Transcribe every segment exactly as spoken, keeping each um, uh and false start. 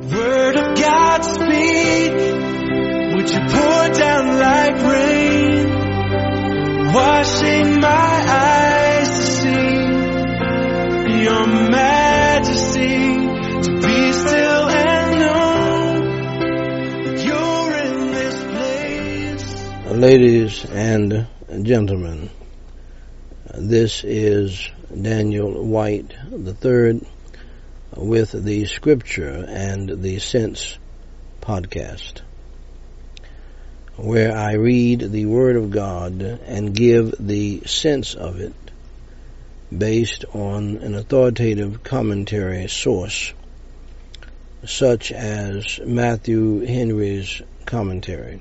Word of God speak, would you pour down like rain, washing my eyes to see your majesty, to be still and know you're in this place. Ladies and gentlemen, this is Daniel White the third with the Scripture and the Sense podcast, where I read the Word of God and give the sense of it based on an authoritative commentary source, such as Matthew Henry's commentary.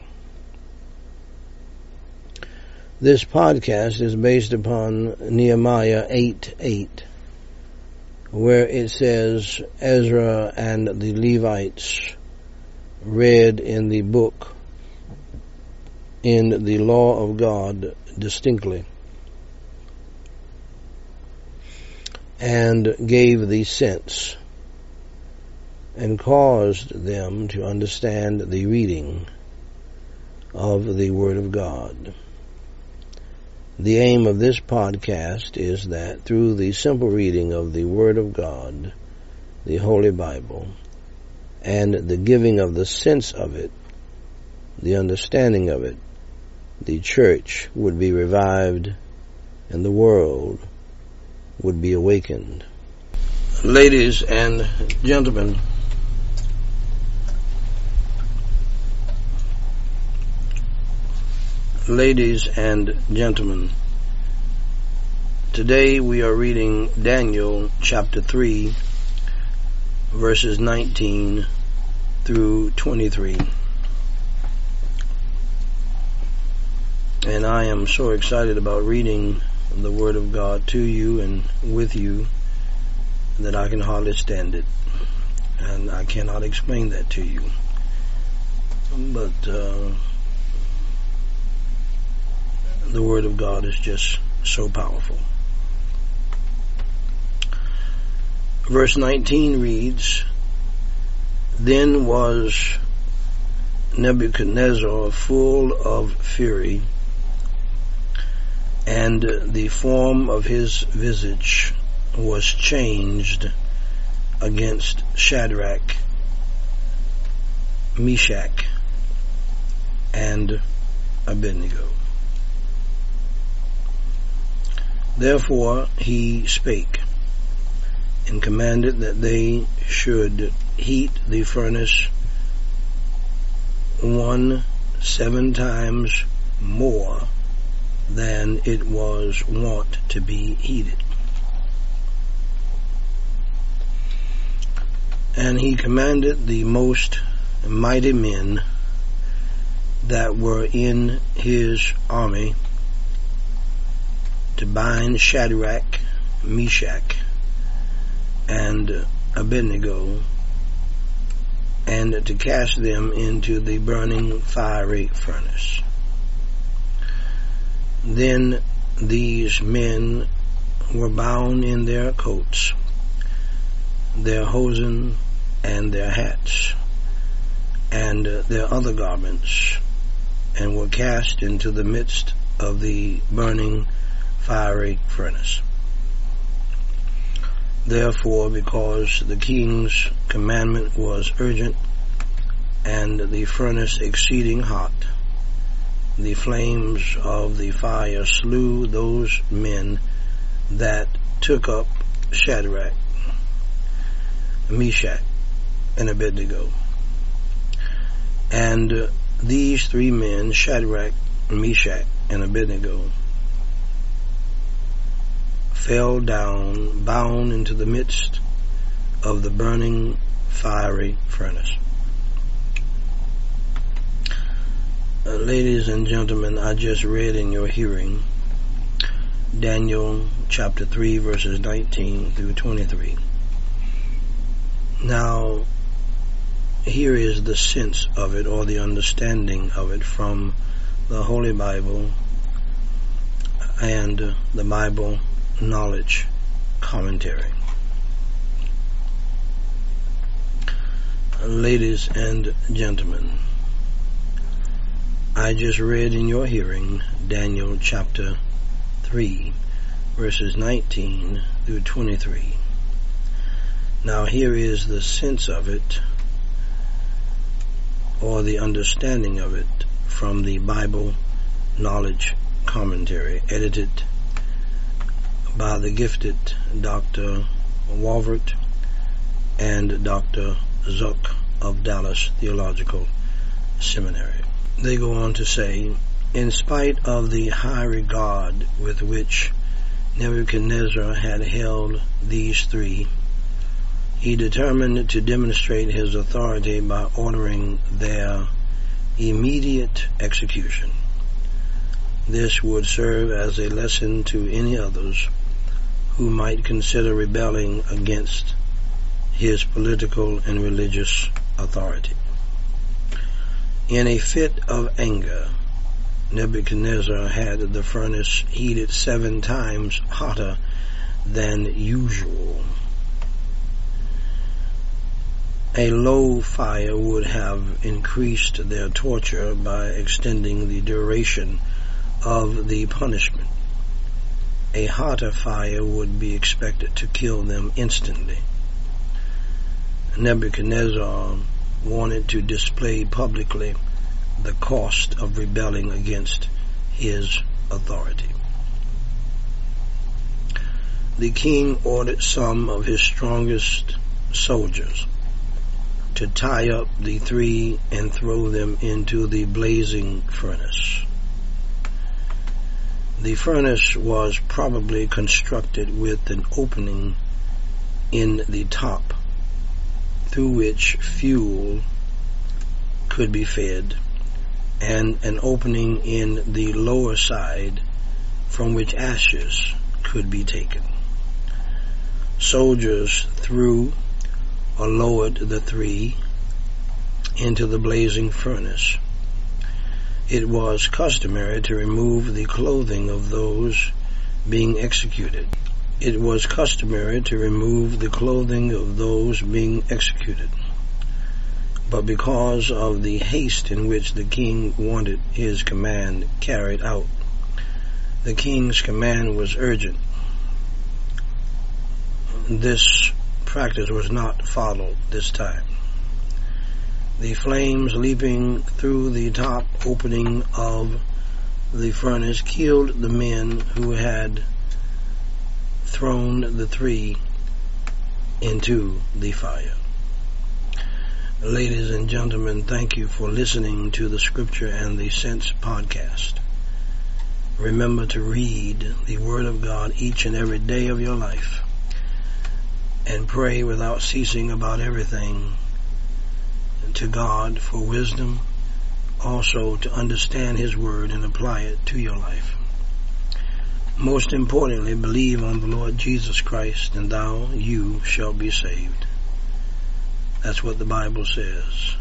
This podcast is based upon Nehemiah eight eight, where it says, Ezra and the Levites read in the book, in the law of God distinctly, and gave the sense, and caused them to understand the reading of the Word of God. The aim of this podcast is that through the simple reading of the Word of God, the Holy Bible, and the giving of the sense of it, the understanding of it, the church would be revived and the world would be awakened. Ladies and gentlemen, Ladies and gentlemen, today we are reading Daniel chapter three, verses nineteen through twenty-three. And I am so excited about reading the Word of God to you and with you that I can hardly stand it. And I cannot explain that to you. But, uh, the Word of God is just so powerful. Verse nineteen reads, Then was Nebuchadnezzar full of fury, and the form of his visage was changed against Shadrach, Meshach, and Abednego. Therefore he spake, and commanded that they should heat the furnace one seven times more than it was wont to be heated. And he commanded the most mighty men that were in his army to bind Shadrach, Meshach, and Abednego, and to cast them into the burning fiery furnace. Then these men were bound in their coats, their hosen, and their hats, and their other garments, and were cast into the midst of the burning fiery furnace. Therefore, because the king's commandment was urgent, and the furnace exceeding hot, the flames of the fire slew those men that took up Shadrach, Meshach, and Abednego. And these three men, Shadrach, Meshach, and Abednego, fell down, bound into the midst of the burning fiery furnace. Uh, ladies and gentlemen, I just read in your hearing Daniel chapter three, verses nineteen through twenty-three. Now, here is the sense of it, or the understanding of it, from the Holy Bible and the Bible Knowledge Commentary. Ladies and gentlemen, I just read in your hearing Daniel chapter three, verses nineteen through twenty-three. Now here is the sense of it, or the understanding of it, from the Bible Knowledge Commentary, edited by the gifted Doctor Walvert and Doctor Zuck of Dallas Theological Seminary. They go on to say, in spite of the high regard with which Nebuchadnezzar had held these three, he determined to demonstrate his authority by ordering their immediate execution. This would serve as a lesson to any others who might consider rebelling against his political and religious authority. In a fit of anger, Nebuchadnezzar had the furnace heated seven times hotter than usual. A low fire would have increased their torture by extending the duration of the punishment. A hotter fire would be expected to kill them instantly. Nebuchadnezzar wanted to display publicly the cost of rebelling against his authority. The king ordered some of his strongest soldiers to tie up the three and throw them into the blazing furnace. The furnace was probably constructed with an opening in the top through which fuel could be fed, and an opening in the lower side from which ashes could be taken. Soldiers threw or lowered the three into the blazing furnace. It was customary to remove the clothing of those being executed. It was customary to remove the clothing of those being executed. But because of the haste in which the king wanted his command carried out, the king's command was urgent. This practice was not followed this time. The flames leaping through the top opening of the furnace killed the men who had thrown the three into the fire. Ladies and gentlemen, thank you for listening to the Scripture and the Sense podcast. Remember to read the Word of God each and every day of your life, and pray without ceasing about everything to God for wisdom, also to understand His Word and apply it to your life. Most importantly, believe on the Lord Jesus Christ, and thou, you, shall be saved. That's what the Bible says.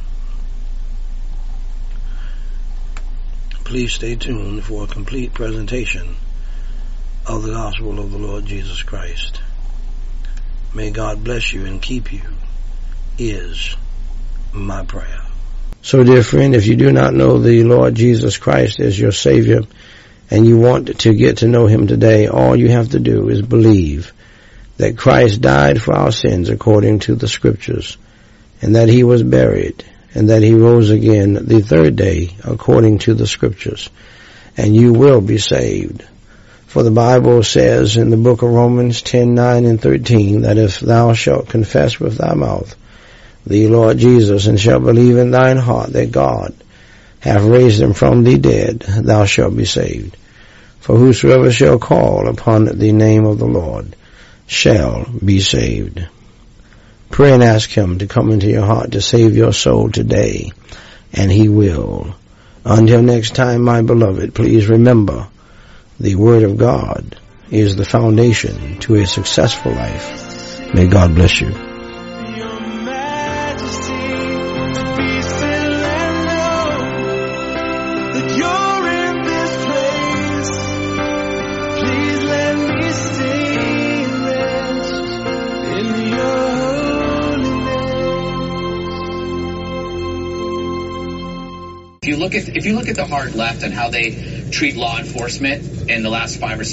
Please stay tuned for a complete presentation of the gospel of the Lord Jesus Christ. May God bless you and keep you, is my prayer. So, dear friend, if you do not know the Lord Jesus Christ as your Savior, and you want to get to know Him today, all you have to do is believe that Christ died for our sins according to the Scriptures, and that He was buried, and that He rose again the third day according to the Scriptures, and you will be saved. For the Bible says in the book of Romans ten, nine and thirteen, that if thou shalt confess with thy mouth the Lord Jesus, and shalt believe in thine heart that God hath raised Him from the dead, thou shalt be saved. For whosoever shall call upon the name of the Lord shall be saved. Pray and ask Him to come into your heart to save your soul today, and He will. Until next time, my beloved, please remember, the Word of God is the foundation to a successful life. May God bless you. If you look at if you look at the hard left and how they treat law enforcement in the last five or